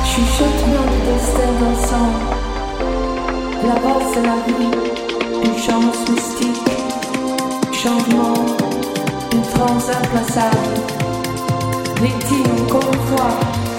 Chuchotement de destin d'ensemble, la valse de la vie, une chance mystique, changement, une transe implaçable, victime encore une fois.